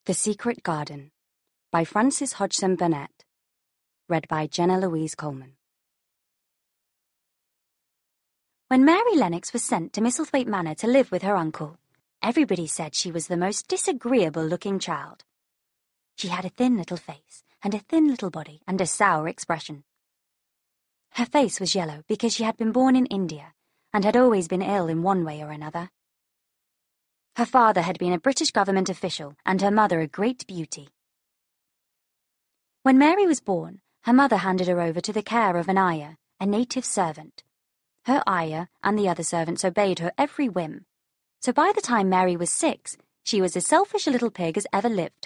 The Secret Garden by Frances Hodgson Burnett. Read by Jenna Louise Coleman. When Mary Lennox was sent to Misselthwaite Manor to live with her uncle, everybody said she was the most disagreeable-looking child. She had a thin little face, and a thin little body, and a sour expression. Her face was yellow because she had been born in India, and had always been ill in one way or another. Her father had been a British government official, and her mother a great beauty. When Mary was born, her mother handed her over to the care of an ayah, a native servant. Her ayah and the other servants obeyed her every whim, so by the time Mary was 6, she was as selfish a little pig as ever lived.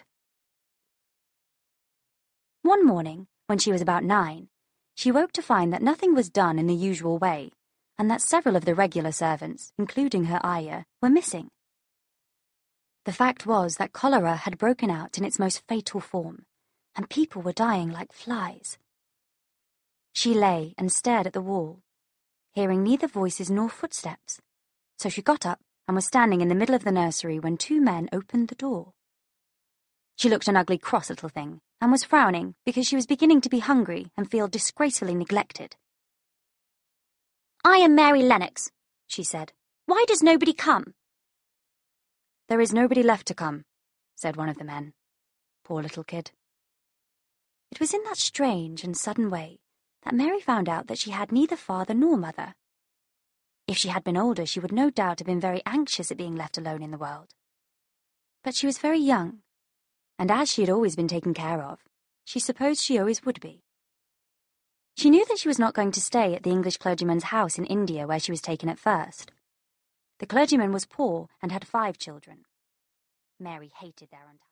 One morning, when she was about 9, she woke to find that nothing was done in the usual way, and that several of the regular servants, including her ayah, were missing. The fact was that cholera had broken out in its most fatal form, and people were dying like flies. She lay and stared at the wall, hearing neither voices nor footsteps, so she got up and was standing in the middle of the nursery when 2 men opened the door. She looked an ugly, cross little thing, and was frowning because she was beginning to be hungry and feel disgracefully neglected. "I am Mary Lennox," she said. "Why does nobody come?" "There is nobody left to come," said one of the men. Poor little kid. It was in that strange and sudden way that Mary found out that she had neither father nor mother. If she had been older, she would no doubt have been very anxious at being left alone in the world. But she was very young, and as she had always been taken care of, she supposed she always would be. She knew that she was not going to stay at the English clergyman's house in India where she was taken at first. The clergyman was poor and had 5 children. Mary hated their untidy